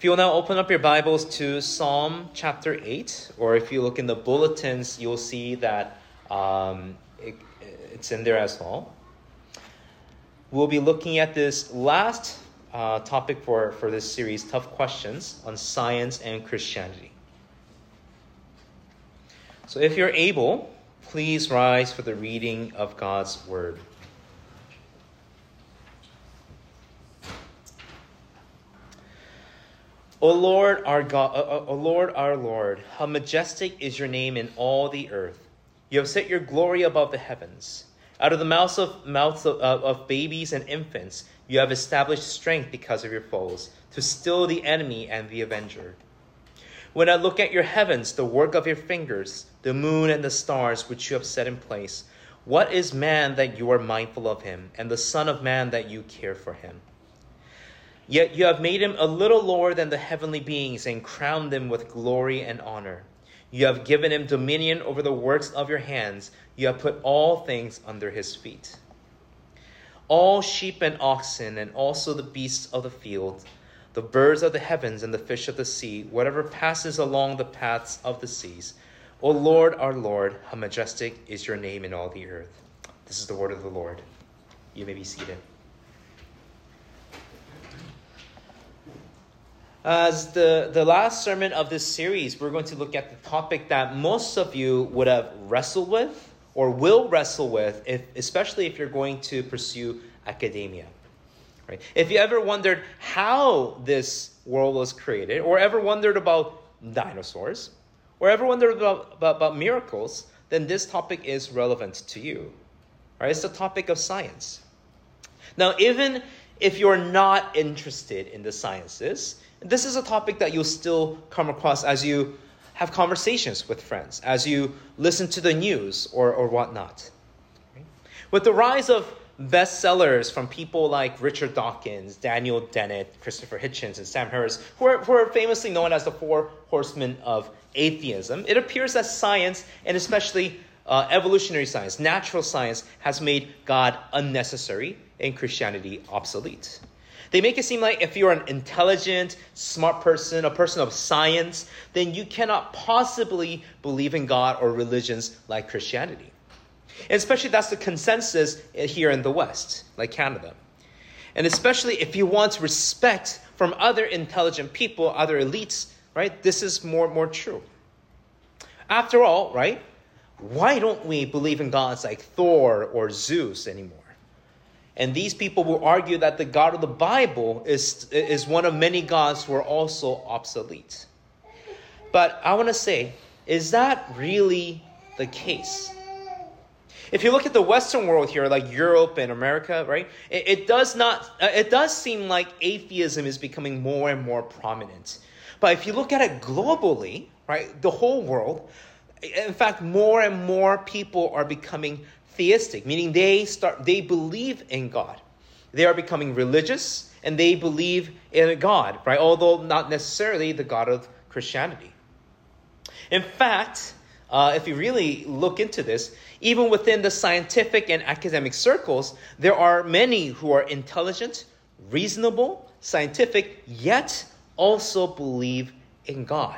If you'll now open up your Bibles to Psalm chapter 8, or if you look in the bulletins, you'll see that it's in there as well. We'll be looking at this last topic for this series, Tough Questions on Science and Christianity. So if you're able, please rise for the reading of God's Word. O Lord our God, O Lord our Lord, how majestic is your name in all the earth. You have set your glory above the heavens. Out of the mouths of babies and infants, you have established strength because of your foes, to still the enemy and the avenger. When I look at your heavens, the work of your fingers, the moon and the stars which you have set in place, what is man that you are mindful of him, and the son of man that you care for him? Yet you have made him a little lower than the heavenly beings and crowned him with glory and honor. You have given him dominion over the works of your hands. You have put all things under his feet. All sheep and oxen, and also the beasts of the field, the birds of the heavens and the fish of the sea, whatever passes along the paths of the seas. O Lord, our Lord, how majestic is your name in all the earth. This is the word of the Lord. You may be seated. As the last sermon of this series, we're going to look at the topic that most of you would have wrestled with or will wrestle with, especially if you're going to pursue academia. Right? If you ever wondered how this world was created, or ever wondered about dinosaurs, or ever wondered about miracles, then this topic is relevant to you. Right? It's the topic of science. Now, even if you're not interested in the sciences, this is a topic that you'll still come across as you have conversations with friends, as you listen to the news or whatnot. Right? With the rise of bestsellers from people like Richard Dawkins, Daniel Dennett, Christopher Hitchens, and Sam Harris, who are famously known as the Four Horsemen of Atheism, it appears that science, and especially evolutionary science, natural science, has made God unnecessary and Christianity obsolete. They make it seem like if you're an intelligent, smart person, a person of science, then you cannot possibly believe in God or religions like Christianity. And especially that's the consensus here in the West, like Canada. And especially if you want respect from other intelligent people, other elites, right? This is more true. After all, right? Why don't we believe in gods like Thor or Zeus anymore? And these people will argue that the God of the Bible is one of many gods who are also obsolete. But I want to say, is that really the case? If you look at the Western world here, like Europe and America, right, it does seem like atheism is becoming more and more prominent. But if you look at it globally, right, the whole world, in fact, more and more people are becoming theistic, meaning they believe in God. They are becoming religious and they believe in a God, right? Although not necessarily the God of Christianity. In fact, if you really look into this, even within the scientific and academic circles, there are many who are intelligent, reasonable, scientific, yet also believe in God.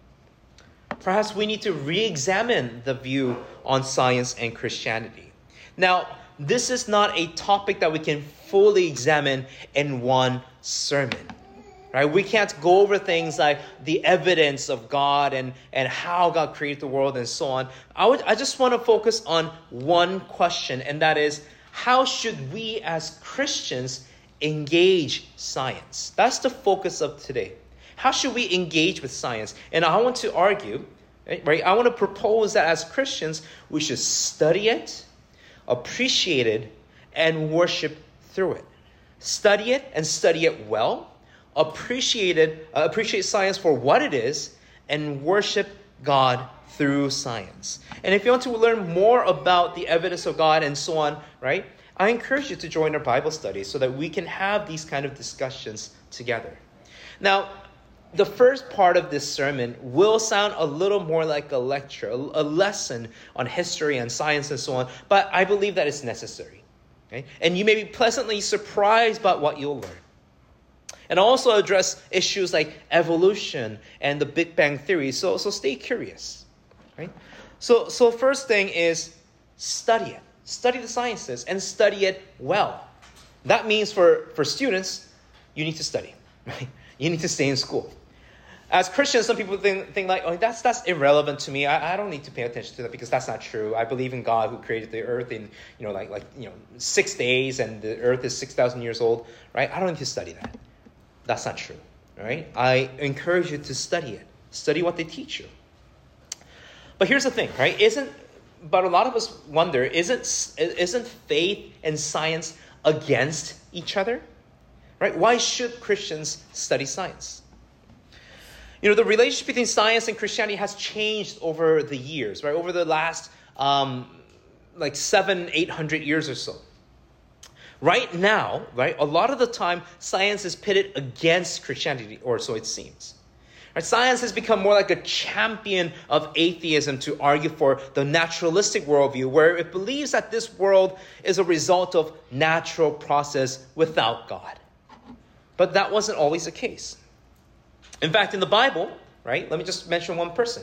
Perhaps we need to re-examine the view on science and Christianity. Now, this is not a topic that we can fully examine in one sermon. Right? We can't go over things like the evidence of God and how God created the world and so on. I just want to focus on one question, and that is, how should we as Christians engage science? That's the focus of today. How should we engage with science? And I want to argue, right? I want to propose that as Christians, we should study it, appreciate it, and worship through it. Study it and study it well. Appreciate science for what it is, and worship God through science. And if you want to learn more about the evidence of God and so on, right, I encourage you to join our Bible study so that we can have these kind of discussions together. Now, the first part of this sermon will sound a little more like a lecture, a lesson on history and science and so on, but I believe that it's necessary. Okay? And you may be pleasantly surprised by what you'll learn. and also address issues like evolution and the Big Bang Theory. So stay curious, right? So first thing is study it. Study the sciences and study it well. That means for students, you need to study, right? You need to stay in school. As Christians, some people think like, oh, that's irrelevant to me. I don't need to pay attention to that because that's not true. I believe in God who created the earth in 6 days, and the earth is 6,000 years old, right? I don't need to study that. That's not true, right? I encourage you to study it. Study what they teach you. But here's the thing, right? But a lot of us wonder, isn't faith and science against each other, right? Why should Christians study science? The relationship between science and Christianity has changed over the years, right? Over the last 700-800 years or so. Right now, right, a lot of the time, science is pitted against Christianity, or so it seems. Right? Science has become more like a champion of atheism to argue for the naturalistic worldview, where it believes that this world is a result of natural process without God. But that wasn't always the case. In fact, in the Bible, right, let me just mention one person.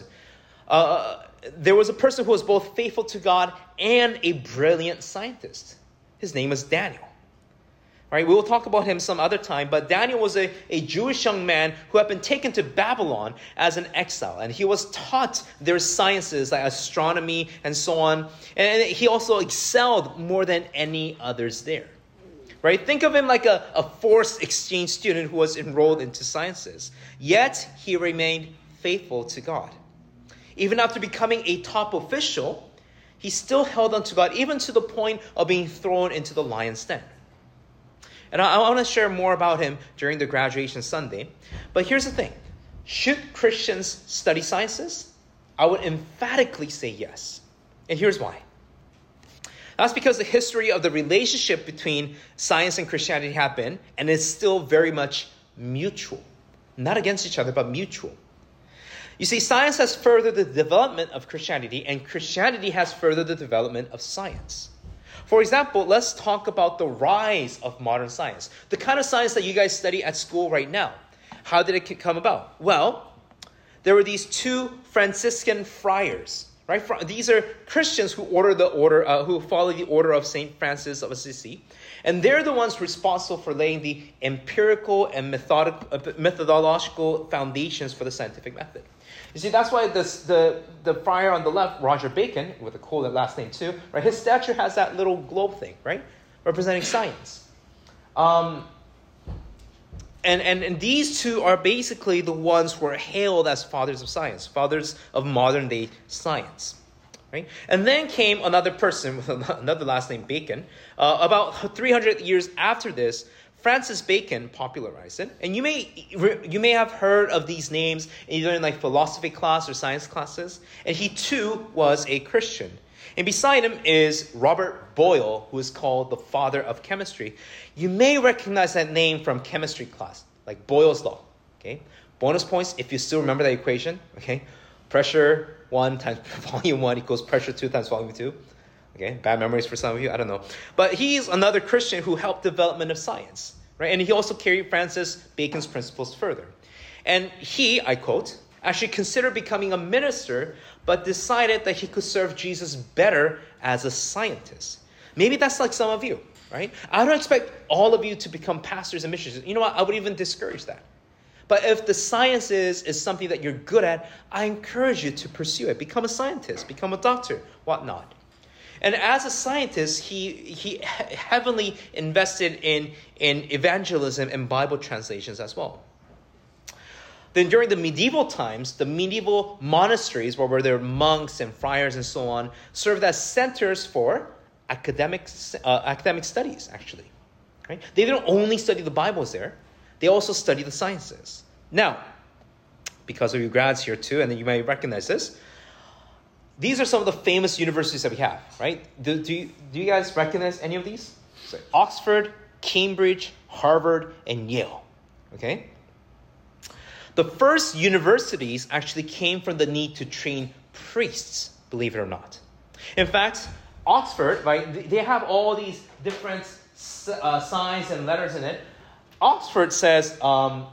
There was a person who was both faithful to God and a brilliant scientist. His name was Daniel. Right, we will talk about him some other time, but Daniel was a Jewish young man who had been taken to Babylon as an exile, and he was taught their sciences like astronomy and so on, and he also excelled more than any others there. Right? Think of him like a forced exchange student who was enrolled into sciences. Yet, he remained faithful to God. Even after becoming a top official, he still held on to God, even to the point of being thrown into the lion's den. And I want to share more about him during the graduation Sunday. But here's the thing. Should Christians study sciences? I would emphatically say yes. And here's why. That's because the history of the relationship between science and Christianity have been, and is still very much mutual. Not against each other, but mutual. You see, science has furthered the development of Christianity, and Christianity has furthered the development of science. For example, let's talk about the rise of modern science. The kind of science that you guys study at school right now. How did it come about? Well, there were these two Franciscan friars. Right? These are Christians who follow the order of St. Francis of Assisi. And they're the ones responsible for laying the empirical and methodological foundations for the scientific method. You see, that's why the friar on the left, Roger Bacon, with a cool last name too, right? His statue has that little globe thing, right? Representing science. And these two are basically the ones who are hailed as fathers of science, fathers of modern day science. Right? And then came another person with another last name, Bacon. About 300 years after this, Francis Bacon popularized it. And you may have heard of these names either in like philosophy class or science classes. And he too was a Christian. And beside him is Robert Boyle, who is called the father of chemistry. You may recognize that name from chemistry class, like Boyle's law. Okay, bonus points if you still remember that equation. Okay, pressure 1 times volume 1 equals pressure 2 times volume 2. Okay, bad memories for some of you, I don't know. But he's another Christian who helped development of science, right? And he also carried Francis Bacon's principles further. And he, I quote, actually considered becoming a minister, but decided that he could serve Jesus better as a scientist. Maybe that's like some of you, right? I don't expect all of you to become pastors and missionaries. You know what? I would even discourage that. But if the science is something that you're good at, I encourage you to pursue it. Become a scientist, become a doctor, whatnot. And as a scientist, he heavily invested in evangelism and Bible translations as well. Then during the medieval times, the medieval monasteries, where there were monks and friars and so on, served as centers for academic studies, actually. Right? They didn't only study the Bibles there. They also study the sciences. Now, because of you grads here too, and then you may recognize this, these are some of the famous universities that we have, right? Do you guys recognize any of these? So Oxford, Cambridge, Harvard, and Yale. Okay? The first universities actually came from the need to train priests, believe it or not. In fact, Oxford, right, they have all these different signs and letters in it. Oxford says, what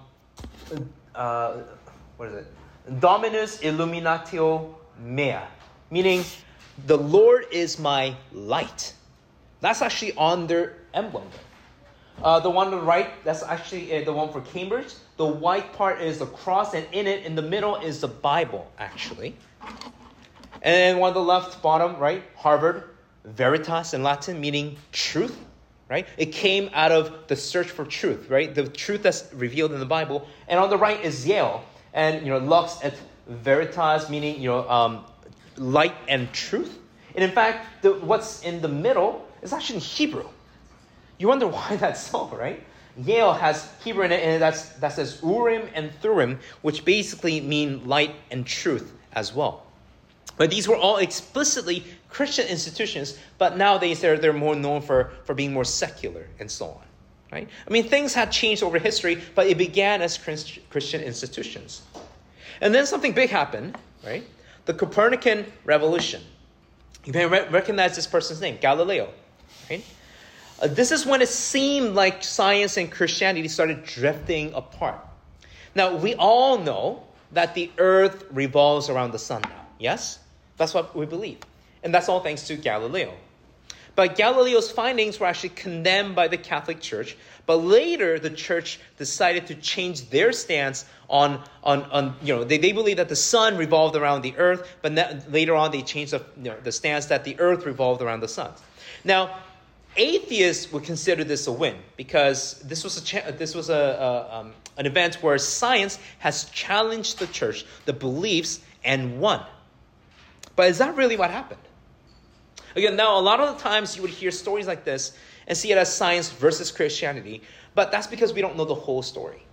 is it? Dominus illuminatio mea, meaning the Lord is my light. That's actually on their emblem. The one on the right, that's actually the one for Cambridge. The white part is the cross, and in the middle is the Bible, actually. And then one on the left bottom, right, Harvard, Veritas in Latin, meaning truth, right? It came out of the search for truth, right? The truth that's revealed in the Bible. And on the right is Yale, and Lux et Veritas, meaning light and truth. And in fact, what's in the middle is actually in Hebrew. You wonder why that's so, right? Yale has Hebrew in it, and that says Urim and Thurim, which basically mean light and truth as well. But these were all explicitly Christian institutions, but nowadays they're more known for being more secular and so on, right? I mean, things had changed over history, but it began as Christian institutions. And then something big happened, right? The Copernican Revolution. You may recognize this person's name, Galileo, right? This is when it seemed like science and Christianity started drifting apart. Now, we all know that the earth revolves around the sun now, yes? That's what we believe. And that's all thanks to Galileo. But Galileo's findings were actually condemned by the Catholic Church. But later, the church decided to change their stance on they believe that the sun revolved around the earth, but later on they changed the stance that the earth revolved around the sun. Now, atheists would consider this a win because this was an event where science has challenged the church, the beliefs, and won. But is that really what happened? Again, now a lot of the times you would hear stories like this and see it as science versus Christianity, but that's because we don't know the whole story.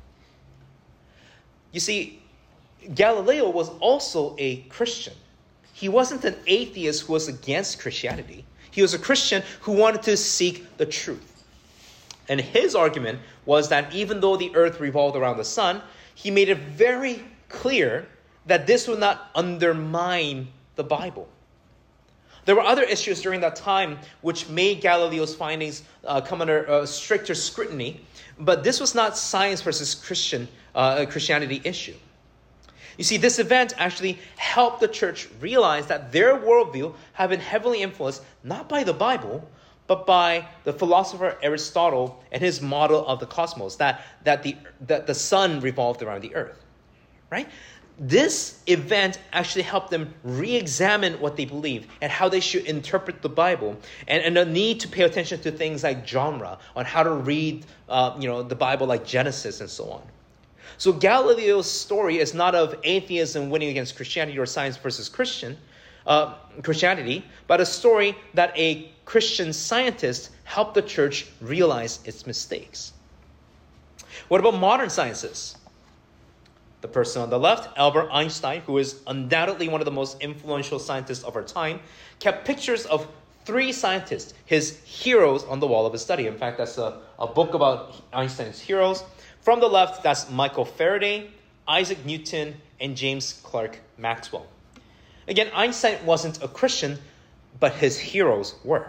You see, Galileo was also a Christian. He wasn't an atheist who was against Christianity. He was a Christian who wanted to seek the truth. And his argument was that even though the earth revolved around the sun, he made it very clear that this would not undermine the Bible. There were other issues during that time which made Galileo's findings come under stricter scrutiny, but this was not science versus Christianity issue. You see, this event actually helped the church realize that their worldview had been heavily influenced not by the Bible, but by the philosopher Aristotle and his model of the cosmos, that the sun revolved around the earth, right? This event actually helped them re-examine what they believed and how they should interpret the Bible, and the need to pay attention to things like genre, on how to read the Bible like Genesis and so on. So Galileo's story is not of atheism winning against Christianity or science versus Christianity, but a story that a Christian scientist helped the church realize its mistakes. What about modern sciences? The person on the left, Albert Einstein, who is undoubtedly one of the most influential scientists of our time, kept pictures of 3 scientists, his heroes, on the wall of his study. In fact, that's a book about Einstein's heroes. From the left, that's Michael Faraday, Isaac Newton, and James Clerk Maxwell. Again, Einstein wasn't a Christian, but his heroes were.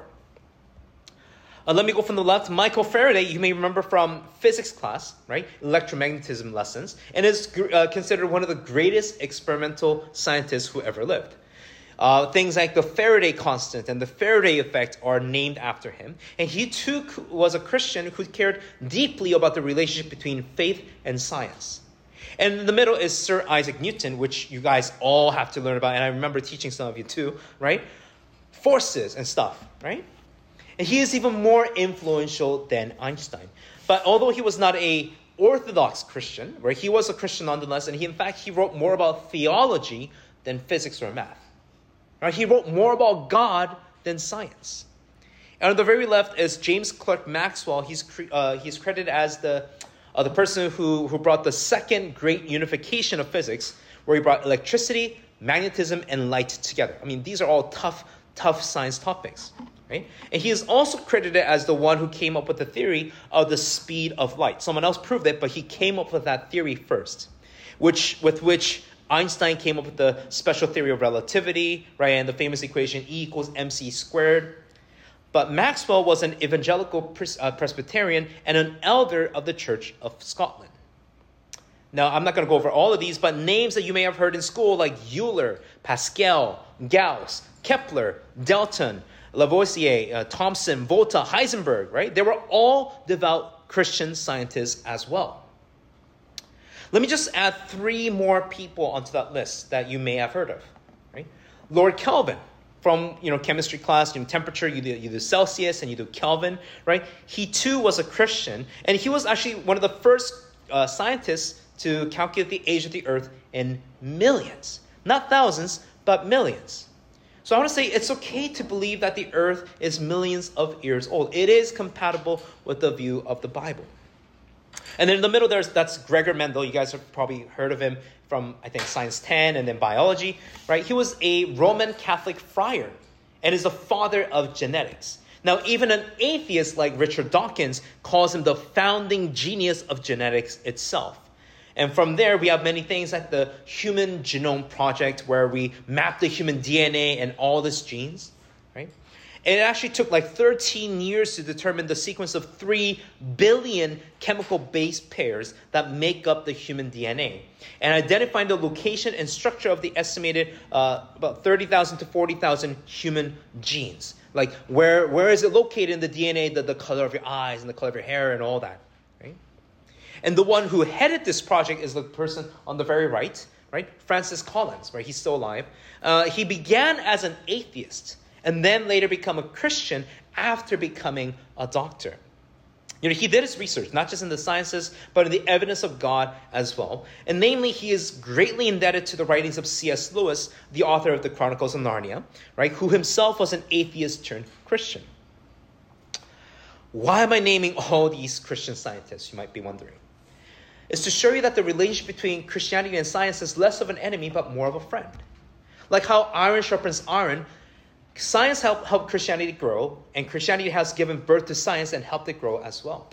Let me go from the left. Michael Faraday, you may remember from physics class, right? Electromagnetism lessons, and is considered one of the greatest experimental scientists who ever lived. Things like the Faraday constant and the Faraday effect are named after him. And he too was a Christian who cared deeply about the relationship between faith and science. And in the middle is Sir Isaac Newton, which you guys all have to learn about. And I remember teaching some of you too, right? Forces and stuff, right? And he is even more influential than Einstein. But although he was not a Orthodox Christian, right, he was a Christian nonetheless, and he wrote more about theology than physics or math. Right? He wrote more about God than science. And on the very left is James Clerk Maxwell. He's credited as the person who brought the second great unification of physics, where he brought electricity, magnetism, and light together. I mean, these are all tough science topics. Right? And he is also credited as the one who came up with the theory of the speed of light. Someone else proved it, but he came up with that theory first, with which Einstein came up with the special theory of relativity, right, and the famous equation E equals mc squared. But Maxwell was an evangelical Presbyterian and an elder of the Church of Scotland. Now, I'm not going to go over all of these, but names that you may have heard in school like Euler, Pascal, Gauss, Kepler, Dalton, Lavoisier, Thomson, Volta, Heisenberg, right? They were all devout Christian scientists as well. Let me just add 3 more people onto that list that you may have heard of, right? Lord Kelvin, from chemistry class, temperature, you do Celsius and you do Kelvin, right? He too was a Christian, and he was actually one of the first scientists to calculate the age of the earth in millions. Not thousands, but millions. So I want to say it's okay to believe that the earth is millions of years old. It is compatible with the view of the Bible. And then in the middle, that's Gregor Mendel. You guys have probably heard of him from, I think, Science 10 and then biology, right? He was a Roman Catholic friar and is the father of genetics. Now, even an atheist like Richard Dawkins calls him the founding genius of genetics itself. And from there, we have many things like the Human Genome Project, where we map the human DNA and all its genes, right? And it actually took like 13 years to determine the sequence of 3 billion chemical base pairs that make up the human DNA, and identifying the location and structure of the estimated about 30,000 to 40,000 human genes. Like where is it located in the DNA, the color of your eyes and the color of your hair and all that, right? And the one who headed this project is the person on the very right? Francis Collins, right? He's still alive. He began as an atheist and then later become a Christian after becoming a doctor. He did his research, not just in the sciences, but in the evidence of God as well. And namely, he is greatly indebted to the writings of C.S. Lewis, the author of the Chronicles of Narnia, right? Who himself was an atheist turned Christian. Why am I naming all these Christian scientists, you might be wondering? It's to show you that the relationship between Christianity and science is less of an enemy, but more of a friend. Like how iron sharpens iron, science helped Christianity grow, and Christianity has given birth to science and helped it grow as well.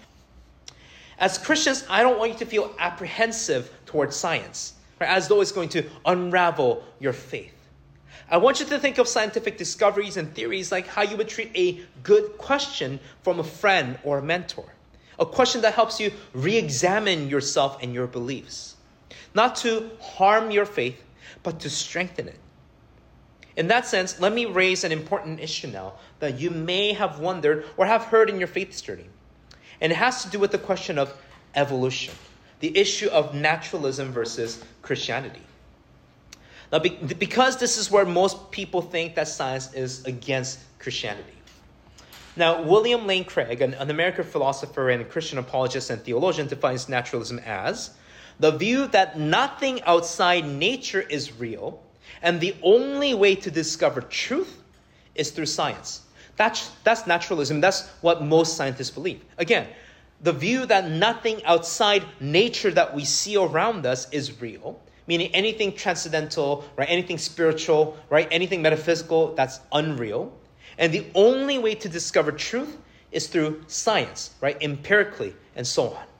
As Christians, I don't want you to feel apprehensive towards science, right? As though it's going to unravel your faith. I want you to think of scientific discoveries and theories like how you would treat a good question from a friend or a mentor. A question that helps you re-examine yourself and your beliefs. Not to harm your faith, but to strengthen it. In that sense, let me raise an important issue now that you may have wondered or have heard in your faith journey. And it has to do with the question of evolution. The issue of naturalism versus Christianity. Now, because this is where most people think that science is against Christianity. Now, William Lane Craig, an American philosopher and Christian apologist and theologian, defines naturalism as the view that nothing outside nature is real, and the only way to discover truth is through science. That's naturalism. That's what most scientists believe. Again, the view that nothing outside nature that we see around us is real, meaning anything transcendental, right? Anything spiritual, right? Anything metaphysical, that's unreal. And the only way to discover truth is through science, right? Empirically, and so on.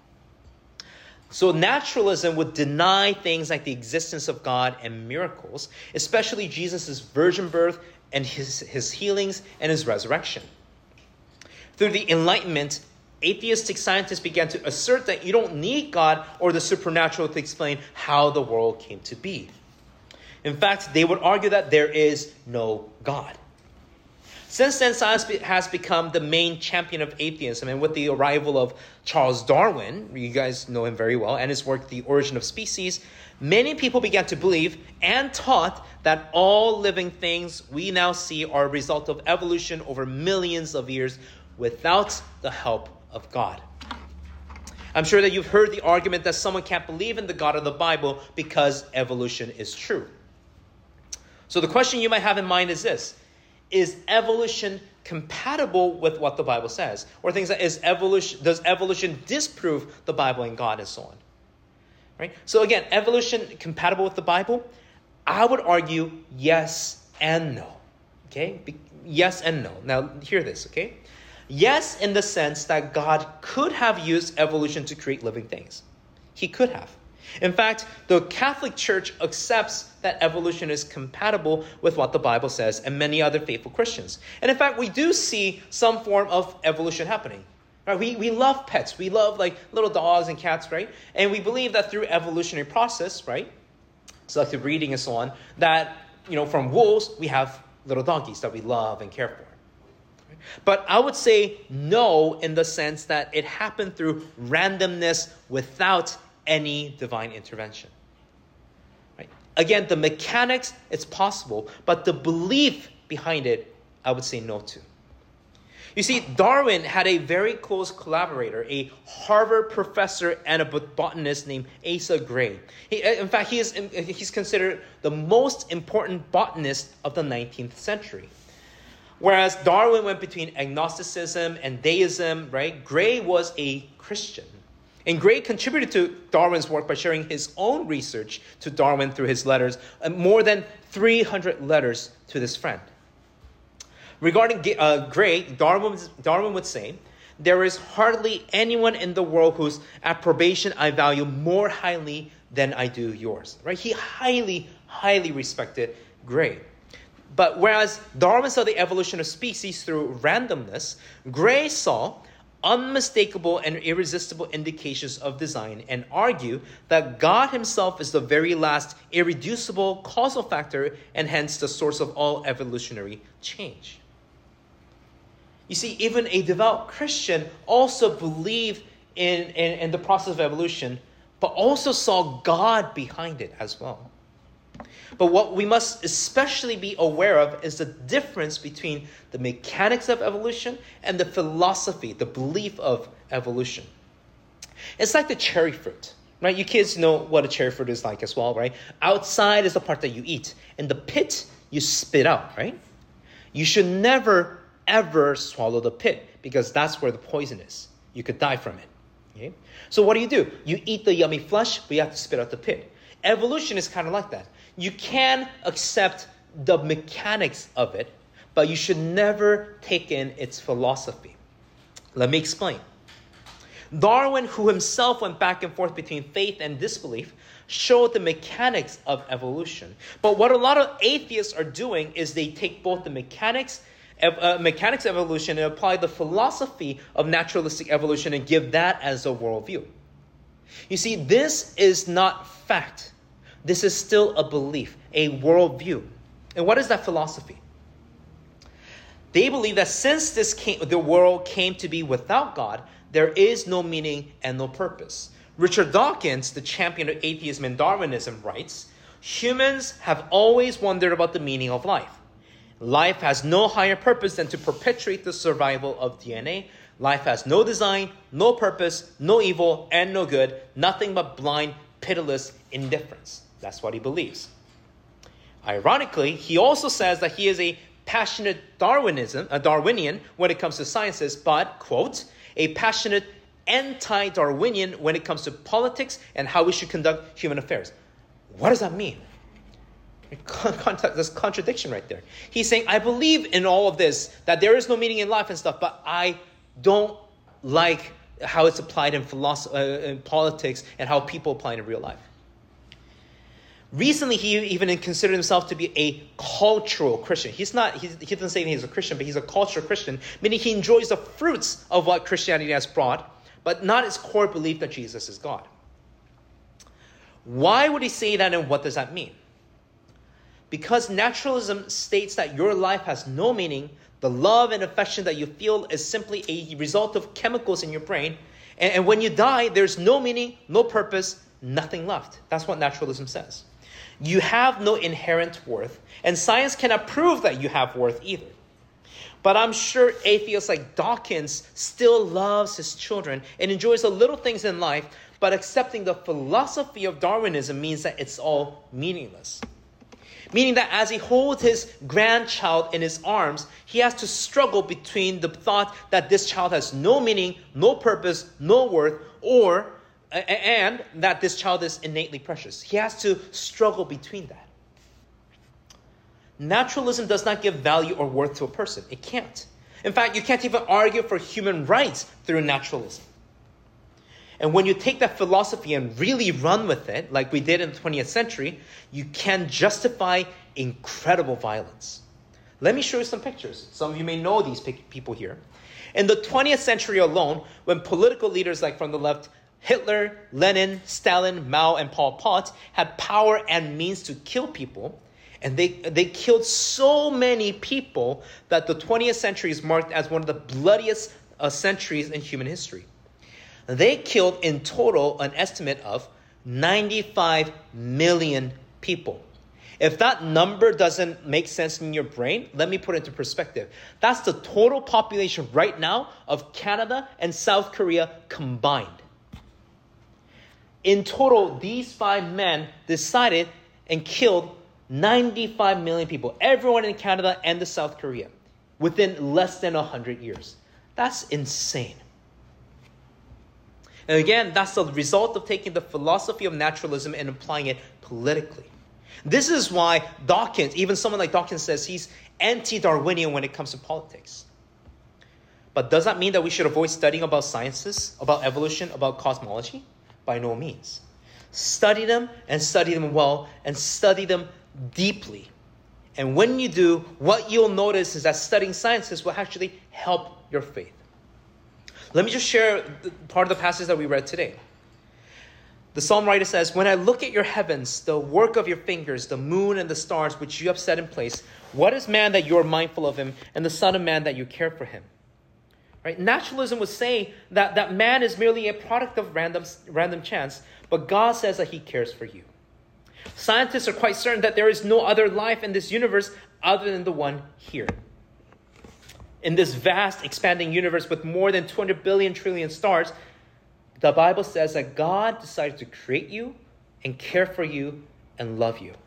So naturalism would deny things like the existence of God and miracles, especially Jesus' virgin birth and his healings and his resurrection. Through the Enlightenment, atheistic scientists began to assert that you don't need God or the supernatural to explain how the world came to be. In fact, they would argue that there is no God. Since then, science has become the main champion of atheism, and with the arrival of Charles Darwin, you guys know him very well, and his work, The Origin of Species, many people began to believe and taught that all living things we now see are a result of evolution over millions of years without the help of God. I'm sure that you've heard the argument that someone can't believe in the God of the Bible because evolution is true. So the question you might have in mind is this: is evolution compatible with what the Bible says? Or things like, does evolution disprove the Bible and God and so on? Right? So again, evolution compatible with the Bible? I would argue yes and no. Okay? Yes and no. Now, hear this, okay? Yes, in the sense that God could have used evolution to create living things. He could have. In fact, the Catholic Church accepts that evolution is compatible with what the Bible says and many other faithful Christians. And in fact, we do see some form of evolution happening. Right? We love pets. We love like little dogs and cats, right? And we believe that through evolutionary process, right, selective breeding and so on, that, from wolves, we have little donkeys that we love and care for. But I would say no in the sense that it happened through randomness without any divine intervention. Right? Again, the mechanics, it's possible, but the belief behind it, I would say no to. You see, Darwin had a very close collaborator, a Harvard professor and a botanist named Asa Gray. In fact, he's considered the most important botanist of the 19th century. Whereas Darwin went between agnosticism and deism, right? Gray was a Christian. And Gray contributed to Darwin's work by sharing his own research to Darwin through his letters, more than 300 letters to this friend. Regarding Gray, Darwin would say, "There is hardly anyone in the world whose approbation I value more highly than I do yours." Right? He highly, highly respected Gray. But whereas Darwin saw the evolution of species through randomness, Gray saw unmistakable and irresistible indications of design and argued that God himself is the very last irreducible causal factor and hence the source of all evolutionary change. You see, even a devout Christian also believed in the process of evolution, but also saw God behind it as well. But what we must especially be aware of is the difference between the mechanics of evolution and the philosophy, the belief of evolution. It's like the cherry fruit, right? You kids know what a cherry fruit is like as well, right? Outside is the part that you eat, and the pit you spit out, right? You should never, ever swallow the pit because that's where the poison is. You could die from it. Okay? So what do? You eat the yummy flesh, but you have to spit out the pit. Evolution is kind of like that. You can accept the mechanics of it, but you should never take in its philosophy. Let me explain. Darwin, who himself went back and forth between faith and disbelief, showed the mechanics of evolution. But what a lot of atheists are doing is they take both the mechanics of evolution and apply the philosophy of naturalistic evolution and give that as a worldview. You see, this is not fact. This is still a belief, a worldview. And what is that philosophy? They believe that since the world came to be without God, there is no meaning and no purpose. Richard Dawkins, the champion of atheism and Darwinism, writes, "Humans have always wondered about the meaning of life. Life has no higher purpose than to perpetuate the survival of DNA. Life has no design, no purpose, no evil, and no good, nothing but blind, pitiless indifference." That's what he believes. Ironically, he also says that he is a passionate Darwinian when it comes to sciences, but, quote, "a passionate anti-Darwinian when it comes to politics and how we should conduct human affairs." What does that mean? There's contradiction right there. He's saying, I believe in all of this, that there is no meaning in life and stuff, but I don't like how it's applied in in politics and how people apply it in real life. Recently, he even considered himself to be a cultural Christian. He doesn't say he's a Christian, but he's a cultural Christian, meaning he enjoys the fruits of what Christianity has brought, but not its core belief that Jesus is God. Why would he say that, and what does that mean? Because naturalism states that your life has no meaning, the love and affection that you feel is simply a result of chemicals in your brain, and when you die, there's no meaning, no purpose, nothing left. That's what naturalism says. You have no inherent worth, and science cannot prove that you have worth either. But I'm sure atheists like Dawkins still loves his children and enjoys the little things in life, but accepting the philosophy of Darwinism means that it's all meaningless. Meaning that as he holds his grandchild in his arms, he has to struggle between the thought that this child has no meaning, no purpose, no worth, and that this child is innately precious. He has to struggle between that. Naturalism does not give value or worth to a person. It can't. In fact, you can't even argue for human rights through naturalism. And when you take that philosophy and really run with it, like we did in the 20th century, you can justify incredible violence. Let me show you some pictures. Some of you may know these people here. In the 20th century alone, when political leaders like from the left, Hitler, Lenin, Stalin, Mao, and Pol Pot had power and means to kill people, and they killed so many people that the 20th century is marked as one of the bloodiest centuries in human history. They killed in total an estimate of 95 million people. If that number doesn't make sense in your brain, let me put it into perspective. That's the total population right now of Canada and South Korea combined. In total, these 5 men decided and killed 95 million people, everyone in Canada and the South Korea, within less than 100 years. That's insane. And again, that's the result of taking the philosophy of naturalism and applying it politically. This is why Dawkins, even someone like Dawkins, says he's anti-Darwinian when it comes to politics. But does that mean that we should avoid studying about sciences, about evolution, about cosmology? By no means. Study them and study them well and study them deeply. And when you do, what you'll notice is that studying sciences will actually help your faith. Let me just share part of the passage that we read today. The psalm writer says, "When I look at your heavens, the work of your fingers, the moon and the stars which you have set in place, what is man that you are mindful of him, and the son of man that you care for him?" Right? Naturalism would say that man is merely a product of random chance, but God says that he cares for you. Scientists are quite certain that there is no other life in this universe other than the one here. In this vast, expanding universe with more than 200 billion trillion stars, the Bible says that God decided to create you and care for you and love you.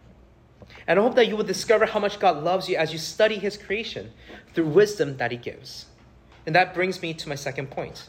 And I hope that you will discover how much God loves you as you study his creation through wisdom that he gives. And that brings me to my second point.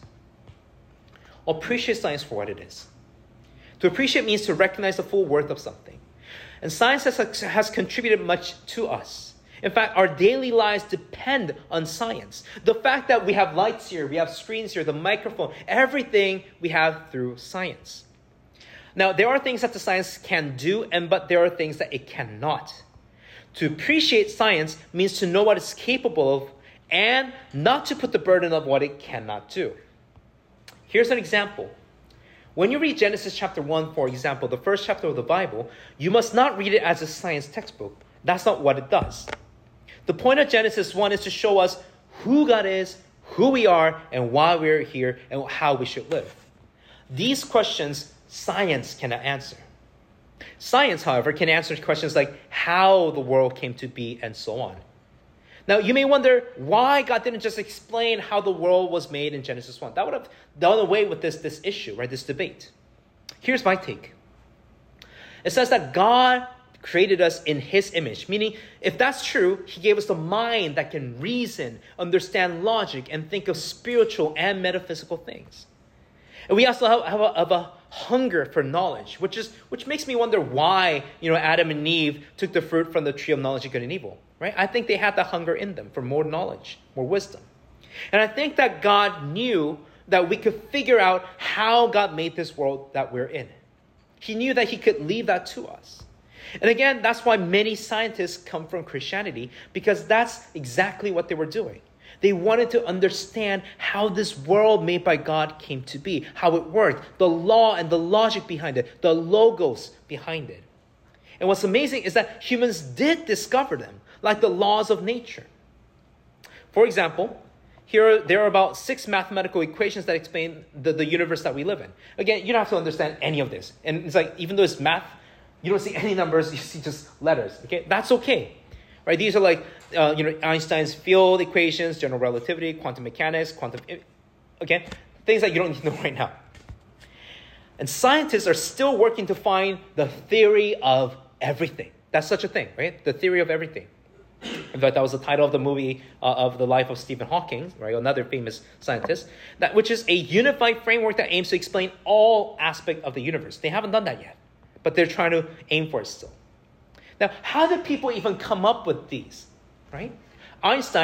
Appreciate science for what it is. To appreciate means to recognize the full worth of something. And science has contributed much to us. In fact, our daily lives depend on science. The fact that we have lights here, we have screens here, the microphone, everything we have through science. Now, there are things that the science can do, but there are things that it cannot. To appreciate science means to know what it's capable of and not to put the burden of what it cannot do. Here's an example. When you read Genesis chapter 1, for example, the first chapter of the Bible, you must not read it as a science textbook. That's not what it does. The point of Genesis 1 is to show us who God is, who we are, and why we're here, and how we should live. These questions, science cannot answer. Science, however, can answer questions like how the world came to be and so on. Now, you may wonder why God didn't just explain how the world was made in Genesis 1. That would have done away with this issue, right? This debate. Here's my take. It says that God created us in his image, meaning if that's true, he gave us a mind that can reason, understand logic, and think of spiritual and metaphysical things. And we also have a hunger for knowledge, which makes me wonder why Adam and Eve took the fruit from the tree of knowledge of good and evil. Right? I think they had the hunger in them for more knowledge, more wisdom. And I think that God knew that we could figure out how God made this world that we're in. He knew that he could leave that to us. And again, that's why many scientists come from Christianity, because that's exactly what they were doing. They wanted to understand how this world made by God came to be, how it worked, the law and the logic behind it, the logos behind it. And what's amazing is that humans did discover them, like the laws of nature. For example, there are about 6 mathematical equations that explain the universe that we live in. Again, you don't have to understand any of this. And it's like, even though it's math, you don't see any numbers, you see just letters. Okay, that's okay. Right? These are like, Einstein's field equations, general relativity, quantum mechanics, things that you don't need to know right now. And scientists are still working to find the theory of everything. That's such a thing, right? The theory of everything. In fact, that was the title of the movie of the life of Stephen Hawking, right? Another famous scientist, which is a unified framework that aims to explain all aspects of the universe. They haven't done that yet, but they're trying to aim for it still. Now, how did people even come up with these, right?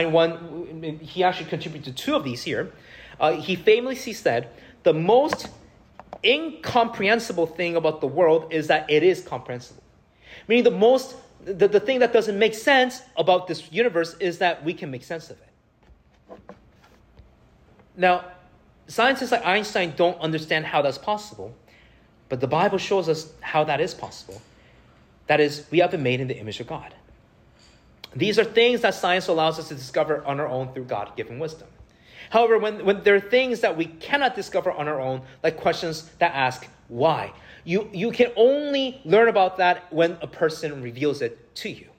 Einstein, he actually contributed to 2 of these here. He famously said, the most incomprehensible thing about the world is that it is comprehensible. Meaning the thing that doesn't make sense about this universe is that we can make sense of it. Now, scientists like Einstein don't understand how that's possible, but the Bible shows us how that is possible. That is, we have been made in the image of God. These are things that science allows us to discover on our own through God-given wisdom. However, when there are things that we cannot discover on our own, like questions that ask, why? You can only learn about that when a person reveals it to you.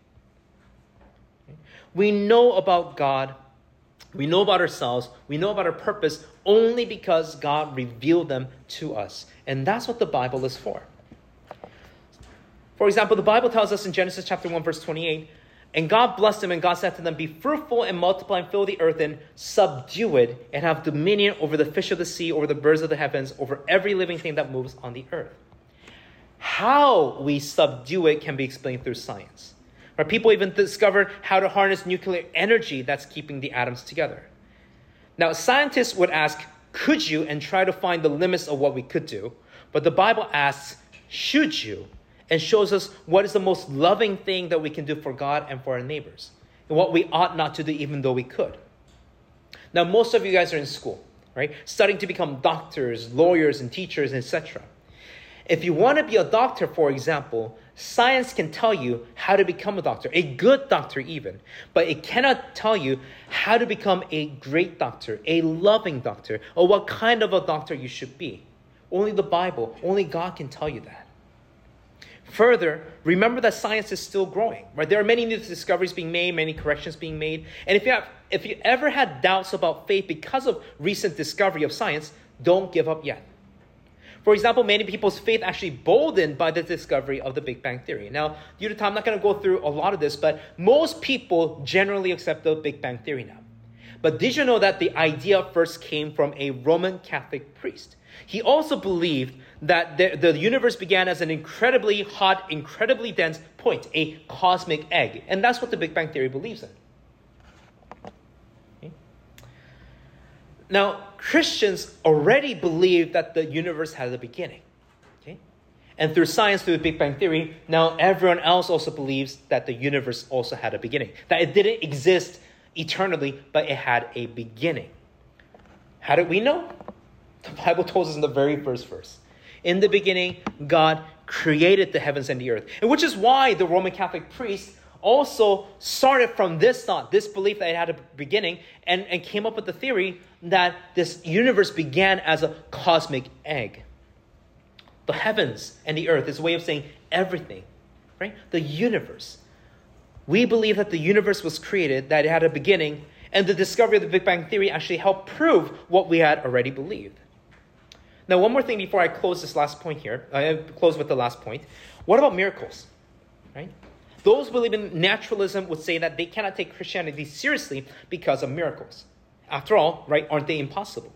We know about God, we know about ourselves, we know about our purpose only because God revealed them to us. And that's what the Bible is for. For example, the Bible tells us in Genesis chapter 1, verse 28, and God blessed them, and God said to them, be fruitful and multiply and fill the earth and subdue it and have dominion over the fish of the sea, over the birds of the heavens, over every living thing that moves on the earth. How we subdue it can be explained through science. Right? People even discovered how to harness nuclear energy that's keeping the atoms together. Now, scientists would ask, could you, and try to find the limits of what we could do. But the Bible asks, should you? And shows us what is the most loving thing that we can do for God and for our neighbors. And what we ought not to do even though we could. Now, most of you guys are in school, right? Studying to become doctors, lawyers, and teachers, etc. If you want to be a doctor, for example, science can tell you how to become a doctor, a good doctor even. But it cannot tell you how to become a great doctor, a loving doctor, or what kind of a doctor you should be. Only the Bible, only God can tell you that. Further, remember that science is still growing, right? There are many new discoveries being made, many corrections being made. And if you ever had doubts about faith because of recent discovery of science, don't give up yet. For example, many people's faith actually boldened by the discovery of the Big Bang Theory. Now, due to time, I'm not going to go through a lot of this, but most people generally accept the Big Bang Theory now. But did you know that the idea first came from a Roman Catholic priest? He also believed that the universe began as an incredibly hot, incredibly dense point, a cosmic egg. And that's what the Big Bang Theory believes in. Okay. Now, Christians already believe that the universe had a beginning. Okay? And through science, through the Big Bang Theory, now everyone else also believes that the universe also had a beginning. That it didn't exist eternally, but it had a beginning. How did we know? The Bible tells us in the very first verse. In the beginning, God created the heavens and the earth. And which is why the Roman Catholic priest also started from this thought, this belief that it had a beginning, and came up with the theory that this universe began as a cosmic egg. The heavens and the earth is a way of saying everything, right? The universe. We believe that the universe was created, that it had a beginning, and the discovery of the Big Bang Theory actually helped prove what we had already believed. Now, one more thing before I close this last point here. I close with the last point. What about miracles? Right? Those who believe in naturalism would say that they cannot take Christianity seriously because of miracles. After all, right, aren't they impossible?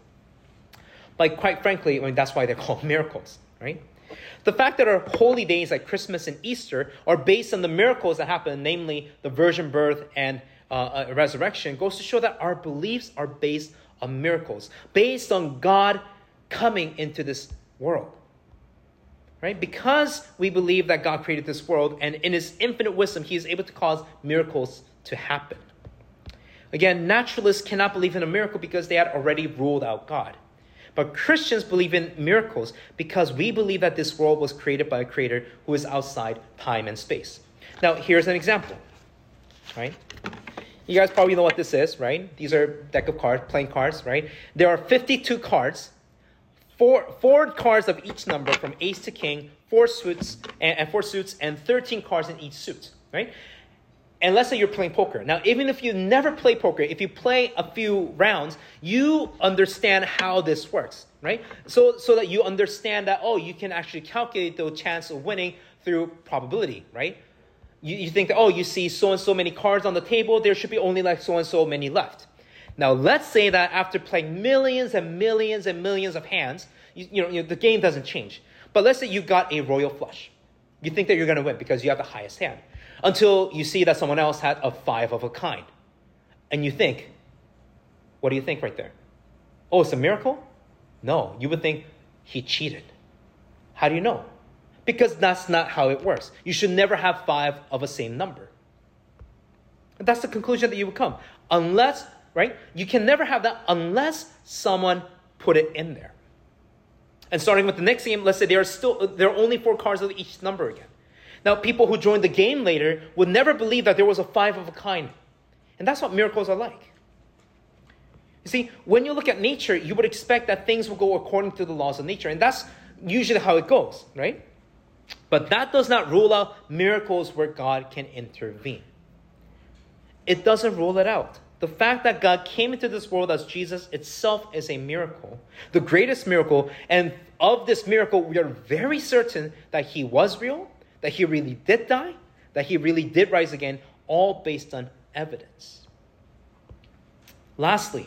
Like, quite frankly, that's why they're called miracles, right? The fact that our holy days like Christmas and Easter are based on the miracles that happen, namely the virgin birth and resurrection, goes to show that our beliefs are based on miracles, based on God coming into this world. Right? Because we believe that God created this world, and in his infinite wisdom, he is able to cause miracles to happen. Again, naturalists cannot believe in a miracle because they had already ruled out God. But Christians believe in miracles because we believe that this world was created by a creator who is outside time and space. Now, here's an example. Right? You guys probably know what this is, right? These are deck of cards, playing cards, right? There are 52 cards. Four cards of each number from ace to king, four suits, and 13 cards in each suit, right? And let's say you're playing poker. Now, even if you never play poker, if you play a few rounds, you understand how this works, right? So that you understand that, you can actually calculate the chance of winning through probability, right? You think that, you see so-and-so many cards on the table, there should be only like so-and-so many left. Now, let's say that after playing millions and millions and millions of hands, the game doesn't change. But let's say you got a royal flush. You think that you're going to win because you have the highest hand. Until you see that someone else had a 5 of a kind. And you think, what do you think right there? Oh, it's a miracle? No, you would think he cheated. How do you know? Because that's not how it works. You should never have 5 of a same number. And that's the conclusion that you would come. Unless, right? You can never have that unless someone put it in there. And starting with the next game, let's say there are only 4 cards of each number again. Now, people who join the game later would never believe that there was a 5 of a kind. And that's what miracles are like. You see, when you look at nature, you would expect that things will go according to the laws of nature. And that's usually how it goes, right? But that does not rule out miracles where God can intervene. It doesn't rule it out. The fact that God came into this world as Jesus itself is a miracle, the greatest miracle. And of this miracle, we are very certain that he was real, that he really did die, that he really did rise again, all based on evidence. Lastly,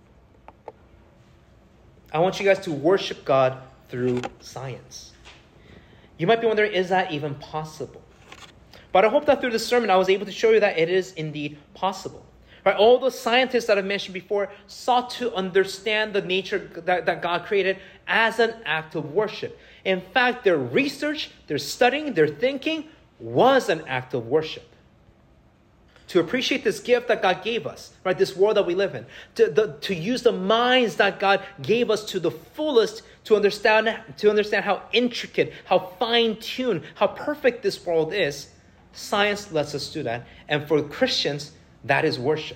I want you guys to worship God through science. You might be wondering, is that even possible? But I hope that through this sermon, I was able to show you that it is indeed possible. Right? All those scientists that I mentioned before sought to understand the nature that God created as an act of worship. In fact, their research, their studying, their thinking was an act of worship. To appreciate this gift that God gave us, right? This world that we live in. To use the minds that God gave us to the fullest to understand how intricate, how fine-tuned, how perfect this world is. Science lets us do that. And for Christians, that is worship.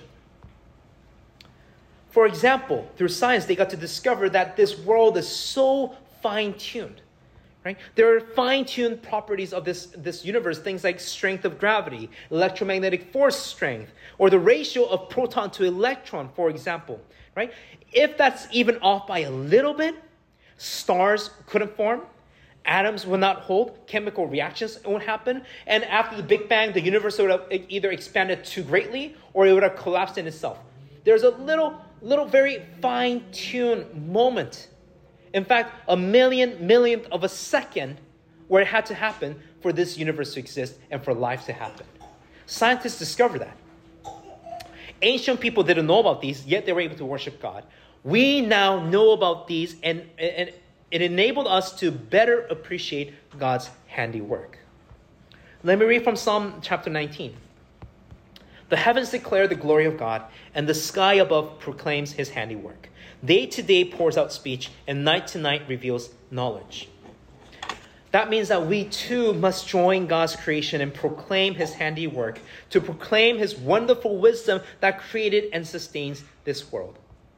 For example, through science, they got to discover that this world is so fine-tuned. Right? There are fine-tuned properties of this universe, things like strength of gravity, electromagnetic force strength, or the ratio of proton to electron, for example. Right? If that's even off by a little bit, stars couldn't form, atoms would not hold, chemical reactions won't happen, and after the Big Bang, the universe would have either expanded too greatly or it would have collapsed in itself. There's a little very fine-tuned moment. In fact, a millionth of a second where it had to happen for this universe to exist and for life to happen. Scientists discovered that. Ancient people didn't know about these, yet they were able to worship God. We now know about these, and it enabled us to better appreciate God's handiwork. Let me read from Psalm chapter 19. The heavens declare the glory of God, and the sky above proclaims his handiwork. Day to day pours out speech, and night to night reveals knowledge. That means that we too must join God's creation and proclaim his handiwork, to proclaim his wonderful wisdom that created and sustains this world.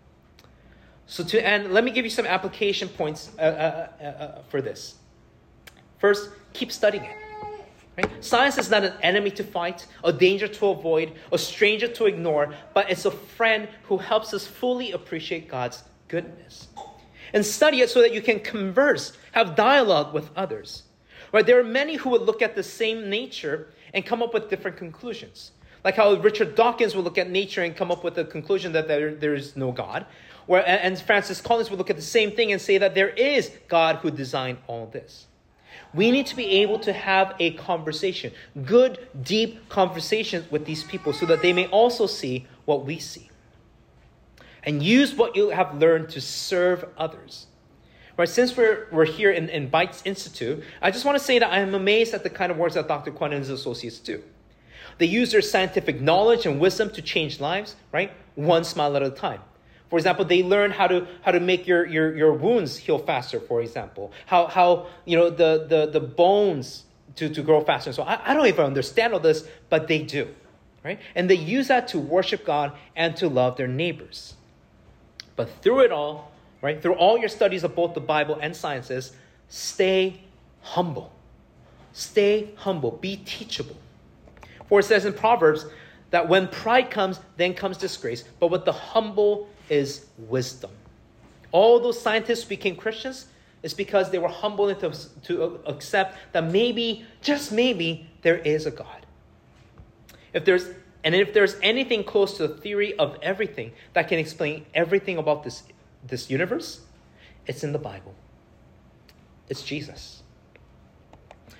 So to end, let me give you some application points for this. First, keep studying it. Right? Science is not an enemy to fight, a danger to avoid, a stranger to ignore, but it's a friend who helps us fully appreciate God's goodness. And study it so that you can converse, have dialogue with others. Right? There are many who would look at the same nature and come up with different conclusions. Like how Richard Dawkins would look at nature and come up with the conclusion that there is no God. And Francis Collins would look at the same thing and say that there is God who designed all this. We need to be able to have a conversation, good, deep conversations with these people so that they may also see what we see. And use what you have learned to serve others. Right? Since we're here in Bites Institute, I just want to say that I am amazed at the kind of work that Dr. Kwon and his associates do. They use their scientific knowledge and wisdom to change lives, right? One smile at a time. For example, they learn how to make your wounds heal faster, for example. How the bones to grow faster. So I don't even understand all this, but they do. Right? And they use that to worship God and to love their neighbors. But through it all, right, through all your studies of both the Bible and sciences, stay humble. Stay humble. Be teachable. For it says in Proverbs that when pride comes, then comes disgrace. But with the humble is wisdom. All those scientists became Christians is because they were humble enough to accept that maybe, just maybe, there is a God. If there's anything close to the theory of everything that can explain everything about this universe, it's in the Bible. It's Jesus.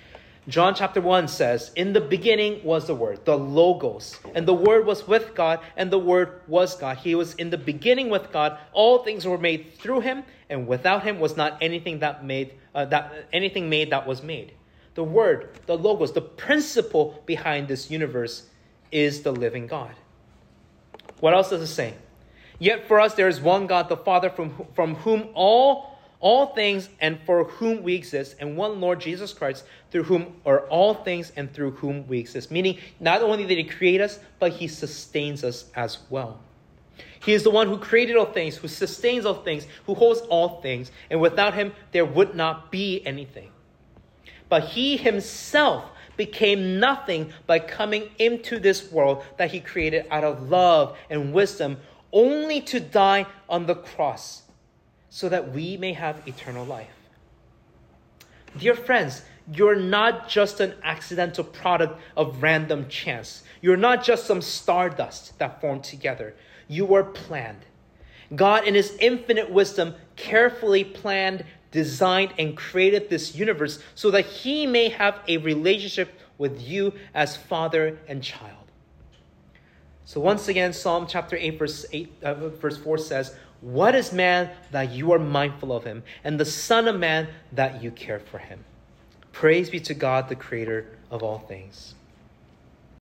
John chapter 1 says, in the beginning was the Word, the Logos, and the Word was with God, and the Word was God. He was in the beginning with God. All things were made through him, and without him was not anything made that was made. The Word, the Logos, the principle behind this universe is the living God. What else does it say? Yet for us there is one God, the Father, from whom all things and for whom we exist, and one Lord Jesus Christ, through whom are all things and through whom we exist. Meaning, not only did he create us, but he sustains us as well. He is the one who created all things, who sustains all things, who holds all things, and without him there would not be anything. But he himself became nothing by coming into this world that he created out of love and wisdom, only to die on the cross so that we may have eternal life. Dear friends, you're not just an accidental product of random chance. You're not just some stardust that formed together. You were planned. God, in his infinite wisdom, carefully planned, designed, and created this universe so that he may have a relationship with you as father and child. So once again, Psalm chapter 8, verse 4 says, what is man that you are mindful of him, and the son of man that you care for him? Praise be to God, the creator of all things.